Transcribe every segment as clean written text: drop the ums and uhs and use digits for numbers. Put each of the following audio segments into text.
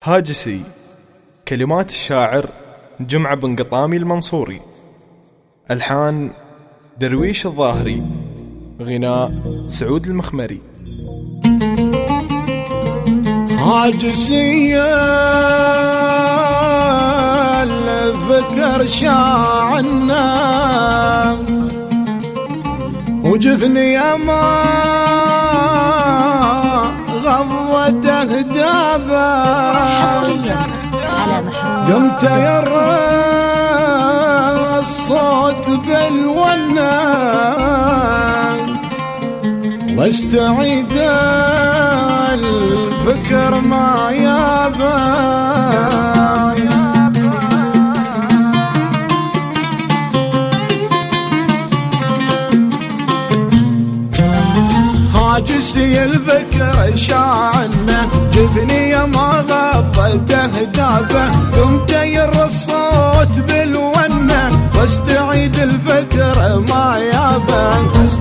هاجسي. كلمات الشاعر جمعة بن قطامي المنصوري. ألحان درويش الظاهري. غناء سعود المخمري. هاجسي الفكر شاعنا وجفني يا ما غضوته دابا قمت يرى الصوت بالونة واستعيد الفكر ما يابا. هاجسي الفكر شاعنا جفني ما غضته دابه قمت يرى الصوت بالونة واستعيد الفكر ما يابا.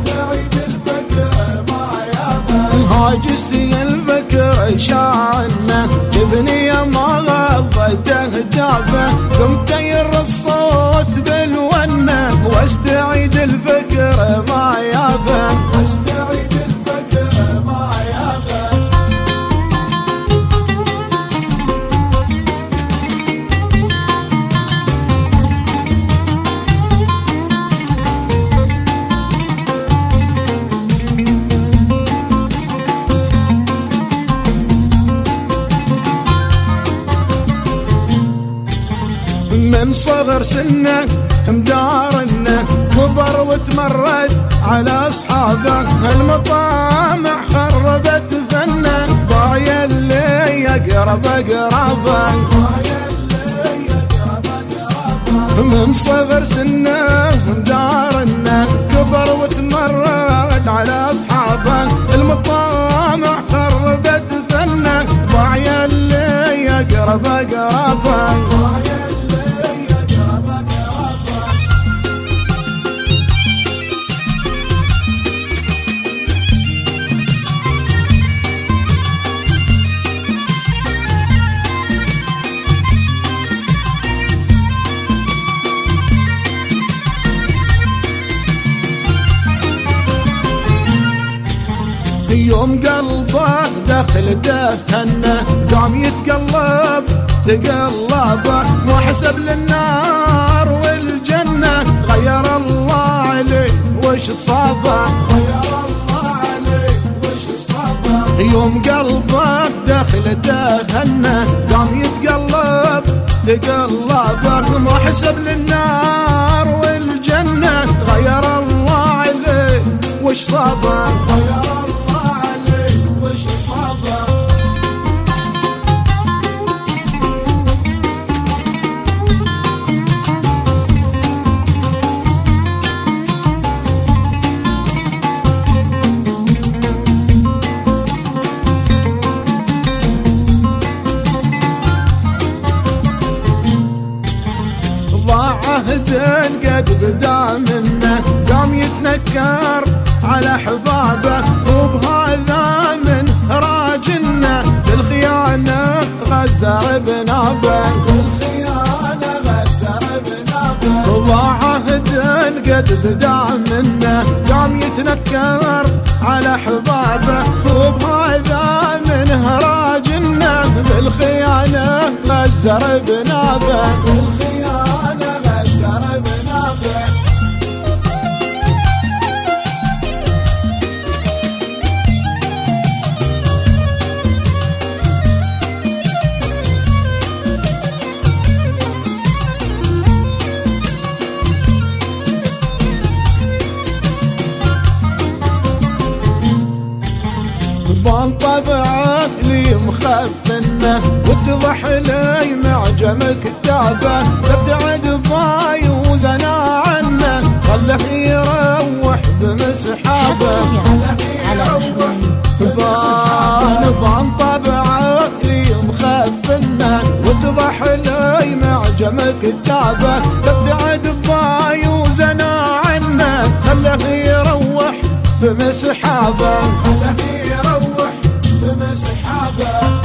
هاجسي الفكر شاعنا جفني ما غضته دابه قمت يرى الصوت بالونة واستعيد الفكر ما يابا. من صغر سنه مدارنه كبر وتمرد على اصحابه المطامع خربت فنه ضايع اللي يقرب قرابه. من صغر سنه مدارنه كبر وتمرد على اصحابه المطامع خربت فنه ضايع اللي يقرب قرابه. يوم قلبه دخل دهنه قام يتقلب تقلبه مو حسب للنار والجنة غير الله عليه وش صابه. يوم قلبه دخل دهنه قام يتقلب تقلبه مو حسب للنار والجنة غير الله عليه وش صابه. عهد قد بدا منه قام يتنكر على حبابه وبهذا من راجنه بالخيانة غزر بنابه. عهد قد بدا منه قام يتنكر على حبابه وبهذا من راجنه بالخيانة غزر بنابه. بان طبعك لي مخفنه واتضح لي معجم كتابه تبتعد باي وزنا عنه خله يروح بمسحابه. بان طبعك لي مخفنه واتضح لي معجم كتابه تبتعد باي وزنا عنه خله يروح بمسحابه. بمسحابه